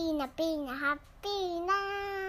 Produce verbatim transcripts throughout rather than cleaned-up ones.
ーナピーナハッピーナ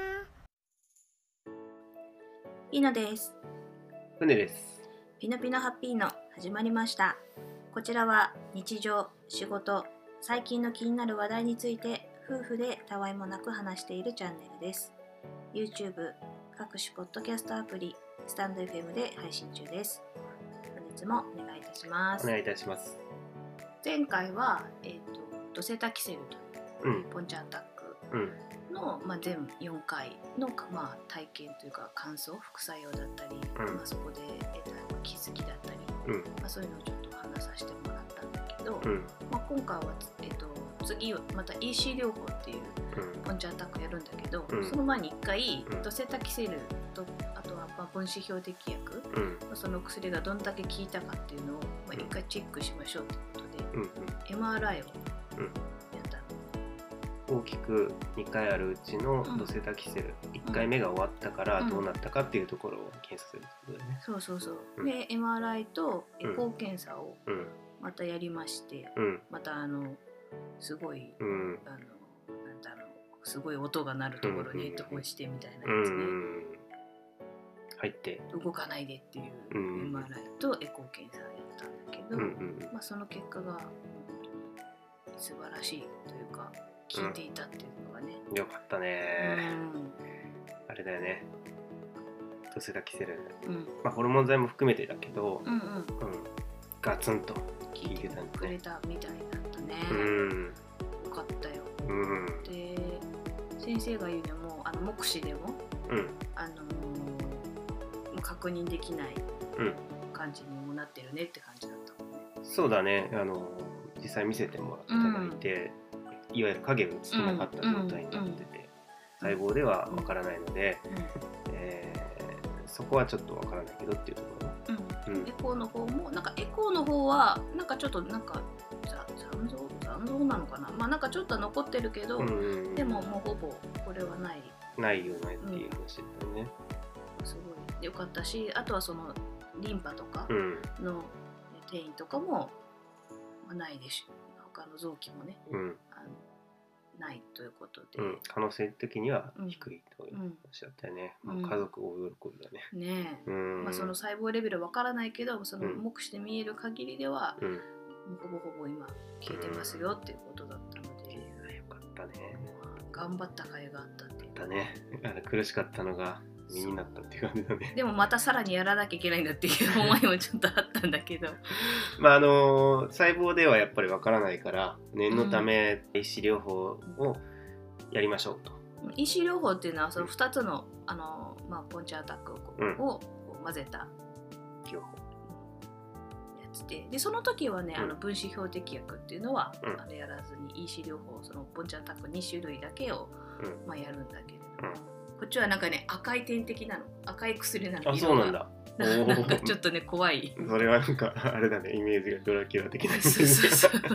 ピーノです。 船です。 ピノピノハッピーノ始まりました。こちらは日常、仕事、最近の気になる話題について夫婦でたわいもなく話しているチャンネルです。YouTube、各種ポッドキャストアプリ、スタンド エフエム で配信中です。本日もお願いいたします。 お願いいたします。 前回は、えーと、ドセタキセルという、 うん、 ポンチャアタックうん、 の、まあ、全よんかいの、まあ、体験というか感想、副作用だったり、 うんまあ、そこで得た気づきだったり、 うん、 まあ、そういうのをちょっと話させてもらったんだけど、 うん、 まあ、今回は、えーと、次また イーシー 療法っていううん、 ポンチャアタックやるんだけど、 うんその前にいっかい、 うんドセタキセルとあとはまあ分子標的薬、 うん、 その薬がどんだけ効いたかっていうのをまあいっかいチェックしましょうということで、 うん、 エムアールアイ をやうんった大きくにかいあるうちのドセタキセル、いっかいめが終わったからどうなったかっていうところを検査するってことだよね。 そうそうそう、 うんで エムアールアイ とエコー検査をうん、 またやりまして、 うん、 またあのすごい、 うん、 あのなんだろうすごい音が鳴るところにヘッドホンしてみたいなうやつね、 ん、入って、 動かないでっていううんエムアールアイ とエコー検査をやったんだけど、 うん、うん、 まあ、その結果が本当に素晴らしいというか効いていたっていうのがね、 よかったうね、 んあれだよね。ドセタキセル、 うんまあホルモン剤も含めてだけど、 うんうんうん、ガツンと効聞いていてたんだくれね。 たみたいだったね、 うん、 よかったよ。 うん、 で先生が言うのもあの目視でも、 うん、 あのー確認できないうん。 感じにもなってるねって感じだったもんね。 そうだね、あの実際見せてもらっていただいて、いわゆる影が映ってなかった状態になってて、細胞ではわからないので、えーそこはちょっとわからないけどっていうところね。 うんうんうんエコーの方もなんかエコーの方はなんかちょっとなんかざ残像残像なのかな、まあなんかちょっと残ってるけど、 うんうん、 でももうほぼこれはない、 ないよねっていう話だよね。 すごい良かったし、あとはそのリンパとかうんの転移とかも、まあ、ないでしょ、他の臓器もね、 うんあのないということで、 うん、可能性的には低いという話だったよね。 うんまあ、家族大喜びだね。 ねえ、 うんまあ、その細胞レベルわからないけど、そのうん目視で見える限りでは、 うん、 もうほぼほぼ今消えてますよっていうことだったので、 よかったね。 まあ頑張った甲斐があったっていう。 だね。あの苦しかったのが身になったっていう感じだね。 でもまたさらにやらなきゃいけないんだっていう思いもちょっとあったんだけどまああの細胞ではやっぱりわからないから念のため医師療法をやりましょうと。 イーシー 療法っていうのはそのふたつの、あの、まあ、ポンチャアタックをこう、 うんをこう混ぜた療法。 やつで、でその時はね、 うんあの分子標的薬っていうのは、 うんあれやらずに イーシー 療法、そのポンチャアタックに種類だけを、 うんまあ、やるんだけれども、 うんこっちはなんかね赤い点滴なの、赤い薬なの。 あ、そうなんだ。 色がなんかちょっとね怖い。 それはなんかあれだね、イメージがドラキュラ的なイメージそうそうそう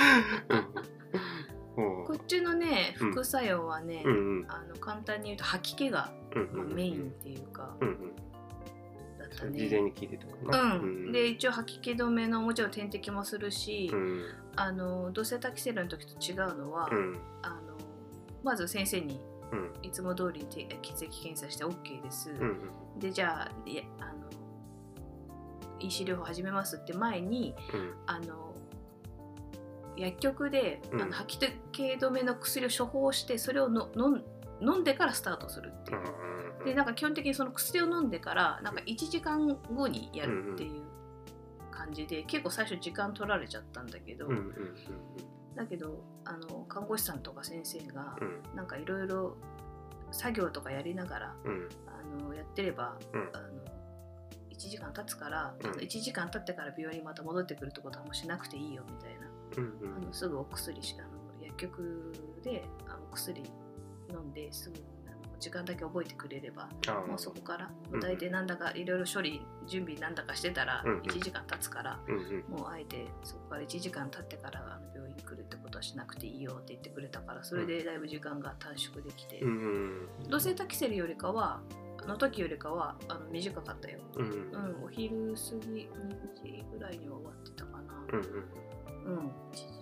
うんこっちのねうん副作用はね、 うんうんあの簡単に言うと吐き気が、まあ、 うんうんメインっていうか、 うんうんだったね。 事前に聞いてたかな。 うん、で一応吐き気止めのもちろん点滴もするし、 うんあのドセタキセルの時と違うのは、 うんあのまず先生にうんいつも通りに血液検査して OK です、 うんでじゃあいやあの イーシー 療法始めますって前にうんあの薬局で、 うんあの吐き気止めの薬を処方してそれをの飲ん飲んでからスタートするっていう、 うんでなんか基本的にその薬を飲んでからなんかいちじかんごにやるっていう感じで、結構最初時間取られちゃったんだけど、 うんうんだけどあの看護師さんとか先生が、 うんなんかいろいろ作業とかやりながらうんあのやってれば、 うんあのいちじかん経つから、 うんいちじかん経ってから病院にまた戻ってくるってことはもうしなくていいよみたいな、 うんあのすぐお薬しあの薬局であの薬飲んですぐあの時間だけ覚えてくれれば、 あーもうそこからうん大体なんだかいろいろ処理準備なんだかしてたらうんうんいちじかん経つから、 うんうんもうあえてそこからいちじかん経ってからあの病院に来るってことはしなくていいよって言ってくれたから、それでだいぶ時間が短縮できて、 うんうんドセタキセルよりかはあの時よりかはあの短かったよ。 うんうんうん、お昼過ぎにじぐらいには終わってたかな。 うんうんうん、いちじにじ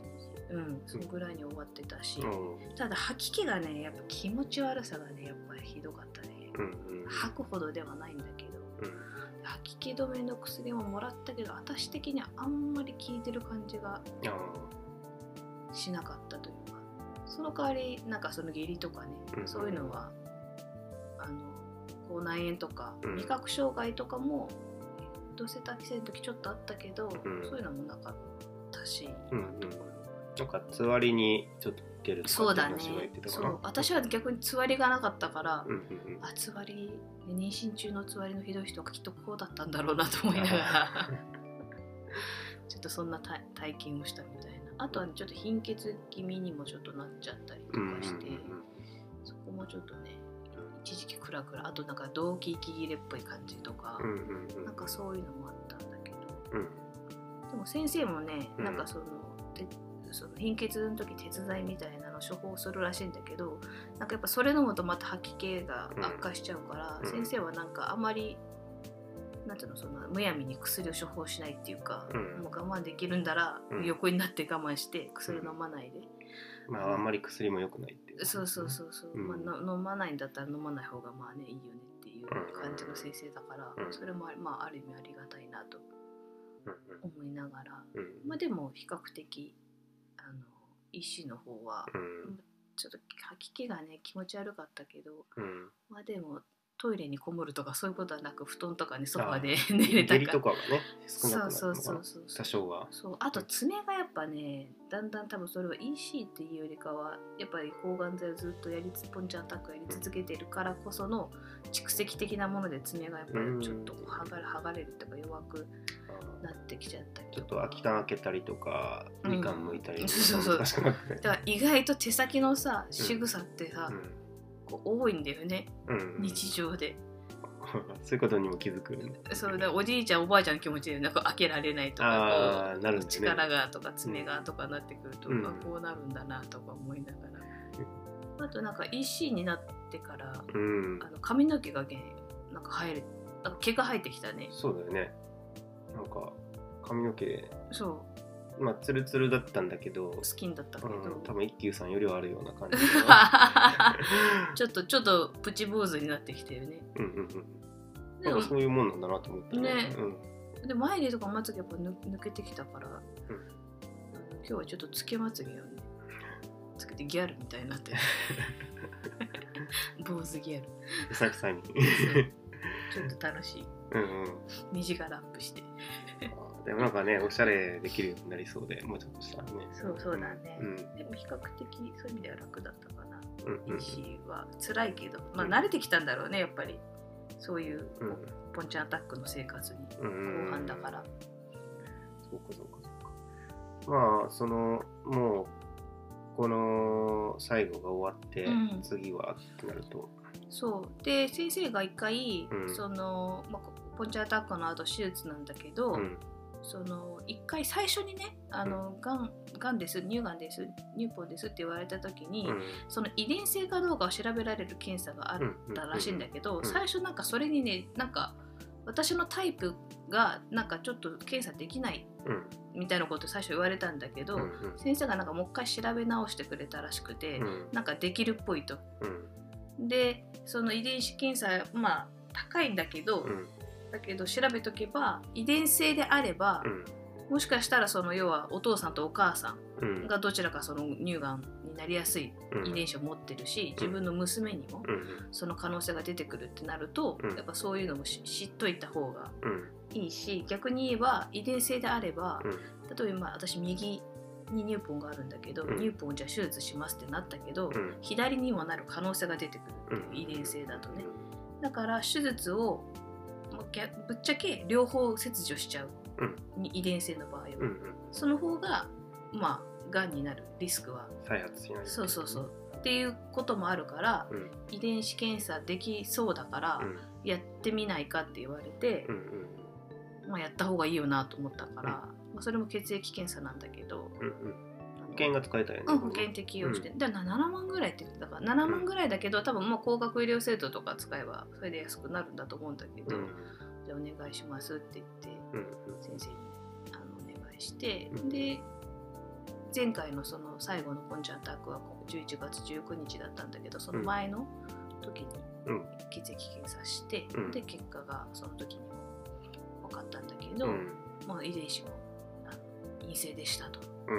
うん、そのぐらいに終わってたし、 うん、 ただ吐き気がねやっぱ気持ち悪さがねやっぱりひどかったね、 うんうん、 吐くほどではないんだけど、 うん、 吐き気止めの薬ももらったけど私的にはあんまり効いてる感じがしなかったというか、その代わりなんかその下痢とかね、うん、そういうのはあの口内炎とか、うん、味覚障害とかもドセタキセンの時ちょっとあったけど、うん、そういうのもなかったし、 うんうん、なんかつわりにちょっと出るとかって話が言ってたかな。そうだね。そう、 私は逆につわりがなかったから、 うんうんうん、 あつわり妊娠中のつわりのひどい人がきっとこうだったんだろうなと思いながらちょっとそんな体験をしたみたいな。あとは、ね、ちょっと貧血気味にもちょっとなっちゃったりとかして、うんうんうん、そこもちょっとね一時期クラクラ、あとなんか動悸息切れっぽい感じとか、うんうんうん、なんかそういうのもあったんだけど、うん、でも先生もね、なんかその、うん、その貧血の時鉄剤みたいなの処方するらしいんだけど、なんかやっぱそれ飲むとまた吐き気が悪化しちゃうから、うん、先生はなんかあまりなんていうの、そのむやみに薬を処方しないっていうか、うん、もう我慢できるんだら横になって我慢して薬飲まないで、 うん、まああんまり薬も良くないっていう、ね、 そうそうそうそう、うん、まあ、飲まないんだったら飲まない方がまあねいいよねっていう感じの先生だから、うん、それもまあある意味ありがたいなと思いながら、うん、まあでも比較的あの医師の方は、うん、ちょっと吐き気がね気持ち悪かったけど、うん、まあでもトイレにこもるとかそういうことはなく布団とかにソファで寝れたから、 下痢とかがね少なくなるのかな、 そうそうそうそう、 多少は。 そう、あと爪がやっぱねだんだん多分それは イーシー っていうよりかはやっぱり抗がん剤をずっとやりつポンチャンアタックやり続けてるからこその蓄積的なもので爪がやっぱりちょっと剥がれ剥がれるとか弱くなってきちゃったりとか、 ちょっと空き缶開けたりとかみかん剥いたりとか、 うん、そうそうだから意外と手先のさ仕草ってさ、うん、こう多いんだよね、うんうん、日常でそういうことにも気づくんで、 そうだ、おじいちゃんおばあちゃんの気持ちでなんか開けられないとかこうなるん、ね、力がとか爪がとかなってくると、うん、こうなるんだなとか思いながら、うん、あとなんか イーシー になってから、うん、あの髪の毛がねなんか生える、なんか毛が生えてきたね。 そうだよね、なんか髪の毛そうまあツルツルだったんだけどスキンだったけど、 うん、多分一休さんよりはあるような感じちょっとちょっとプチ坊主になってきてるね。 うんうんうん、なんかそういうもんなんだなと思ってね、うん、で眉毛とかまつげやっぱ抜けてきたから、うん、今日はちょっとつけまつげをねつけてギャルみたいになってる坊主ギャルうさくさにちょっと楽しい、うんうん、虹がラップしてでもなんかねおしゃれできるようになりそうでもうちょっとしたらね。 そうそうだね、うん、でも比較的そういう意味では楽だったかな。うんうん、医師は辛いけどまあ慣れてきたんだろうねやっぱりそういう、うん、ポンチャンアタックの生活に後半だから、うん、 そうかそうかそうか。まあそのもうこの最後が終わって、うん、次はってなるとそうで先生が一回、うん、その、まあ、ポンチャンアタックの後手術なんだけど、うん、その一回最初にねあの、うん、がん、がんです乳がんです乳ポンですって言われた時に、うん、その遺伝性かどうかを調べられる検査があったらしいんだけど、うん、最初なんかそれにねなんか私のタイプがなんかちょっと検査できないみたいなことを最初言われたんだけど、うんうん、先生がなんかもう一回調べ直してくれたらしくて、うん、なんかできるっぽいと、うん、でその遺伝子検査まあ高いんだけど、うん、だけど調べとけば遺伝性であれば、うん、もしかしたらその要はお父さんとお母さんがどちらかその乳がんになりやすい遺伝子を持ってるし、うん、自分の娘にもその可能性が出てくるってなると、うん、やっぱそういうのも知っといた方がいいし、逆に言えば遺伝性であれば、うん、例えば私右に乳ポンがあるんだけど、うん、乳ポンじゃ手術しますってなったけど、うん、左にもなる可能性が出てくるっていう遺伝性だとね、だから手術をぶっちゃけ両方切除しちゃう、うん、遺伝性の場合は、うんうん、その方がまあがんになるリスクは再発しない、 そうそうそうっていうこともあるから、うん、遺伝子検査できそうだから、うん、やってみないかって言われて、うんうん、まあ、やった方がいいよなと思ったから、うん、まあ、それも血液検査なんだけど、うんうん、 保険が使えたよね、 うん、保険適用して、うん、でななまんぐらいって言ってたからななまんぐらいだけど、多分もう高額医療制度とか使えばそれで安くなるんだと思うんだけど、うん、じゃあお願いしますって言って、うん、先生にあのお願いして、うん、で前回のその最後のポンちゃんタッグはじゅういちがつじゅうくにちだったんだけど、その前の時に血液検査して、うん、で結果がその時にも分かったんだけど、うん、まあ、遺伝子も陰性でしたと、うん、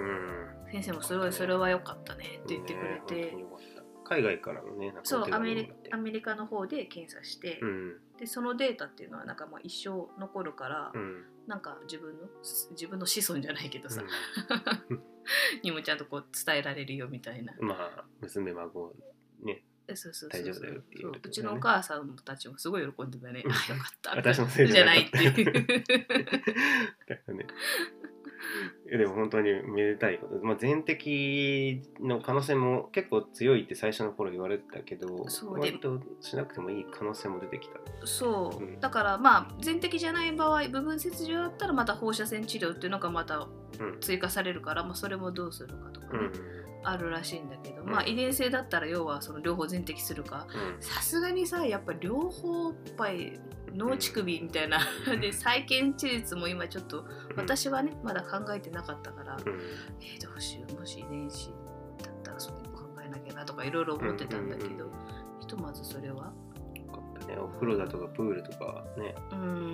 先生もすごいそれは良かったねって言ってくれて、ね、 海外からのね、なんかそうアメリアメリカの方で検査して、うん、でそのデータっていうのはなんかまあ一生残るから、うん、なんか自分の自分の子孫じゃないけどさ、うん、にもちゃんとこう伝えられるよみたいな、 まあ娘孫ね、 そうそうそうそう、 大丈夫だよっていう、ね、 うちのお母さんたちもすごい喜んでたね。あ、よかった私のせいじゃないっていうだからね、でも本当にめでたいこと、まあ、全摘の可能性も結構強いって最初の頃言われてたけど、そう割としなくてもいい可能性も出てきた。 そう、うん、だからまあ全摘じゃない場合、部分切除だったらまた放射線治療っていうのがまた追加されるから、うん、まあ、それもどうするかとかね、うん、あるらしいんだけど、うん、まあ遺伝性だったら要はその両方全摘するか、さすがにさやっぱ両方おっぱい脳乳首みたいなで再建手術も今ちょっと私はねまだ考えてなかったから、うん、えー、どうしよう、もし遺伝子だったらそこも考えなきゃなとかいろいろ思ってたんだけど、うんうんうん、ひとまずそれはよかったね。お風呂だとかプールとかね、うん、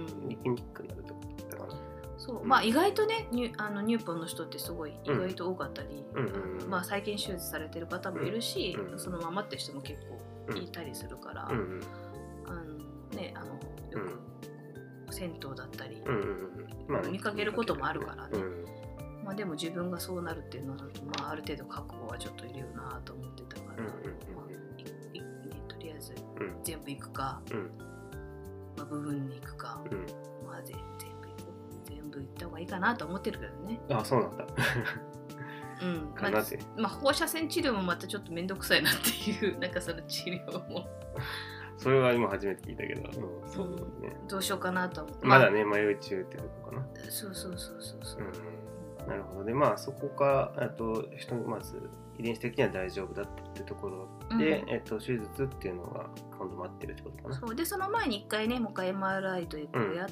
行きにくくなるとかだったかな。 そう、まあ意外とねニュあの乳ポンの人ってすごい意外と多かったり、うん、あのまあ再建手術されてる方もいるし、うん、そのままって人も結構いたりするから、うん、あのねあのよく、うん、銭湯だったり、うんうんうんまあ、見かけることもあるからね、うん、まあでも自分がそうなるっていうのは、まあ、ある程度覚悟はちょっといるよなと思ってたから、うんうんうんまあいいね、とりあえず全部行くか、うんまあ、部分に行くか、うんまあ、全部行こう全部行った方がいいかなと思ってるけどね。 あ、そうなんだうんまあまあ、放射線治療もまたちょっと面倒くさいなっていうなんかその治療もそれは今初めて聞いたけど、うん、そうね、 どうしようかなと思って、 まだね迷い中ってとこかな。 そうそうそうそうそう、 うん、なるほど。でまあそこかあと人まず遺伝子的には大丈夫だってところで、うんえっと、手術っていうのが今度待ってるってことかな。 そうでその前にいっかいねもう一回 エムアールアイ とエコーやって、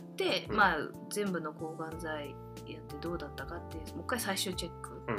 うんまあ、全部の抗がん剤やってどうだったかってもう一回最終チェック、うん、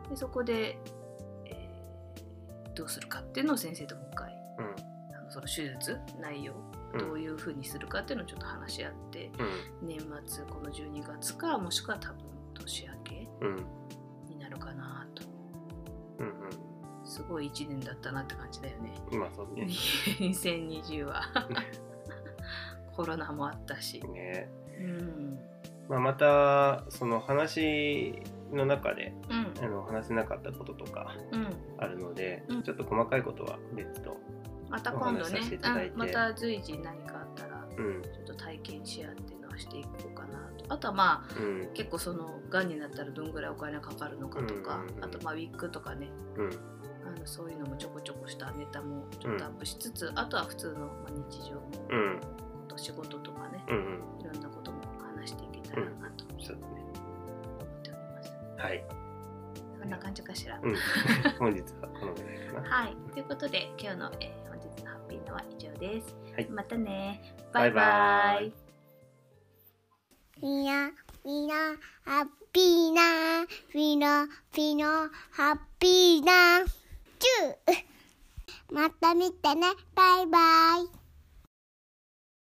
でそこで、えー、どうするかっていうのを先生ともう一回、うんその手術内容どういう風にするかっていうのをちょっと話し合って、うん、年末このじゅうにがつかもしくは多分年明けになるかなと、うんうん、すごいいちねんだったなって感じだよね。 今そうねにせんにじゅうはコロナもあったし、ねうんまあ、またその話の中で、うん、あの話せなかったこととかあるので、うん、ちょっと細かいことは別途また今度ね、うん、また随時何かあったら、うん、ちょっと体験シェアっていうのはしていこうかなと。あとはまあ、うん、結構そのがんになったらどんぐらいお金かかるのかとか、うんうんうん、あとまあウィッグとかね、うん、あのそういうのもちょこちょこしたネタもちょっとアップしつつ、うん、あとは普通の、まあ、日常も、うん、仕事とかね、うんうん、いろんなことも話していけたらなと、うん、そうですね、思っております。はい。そんな感じかしら。うん、 本日はこのぐらいかな。 はい。ということで今日の、えー、本日のハッピーのは以上です。はい、またね。バイバイ。 みんなみんなハッピーなみんなみんなハッピーなチューまた見てね。バイバイ。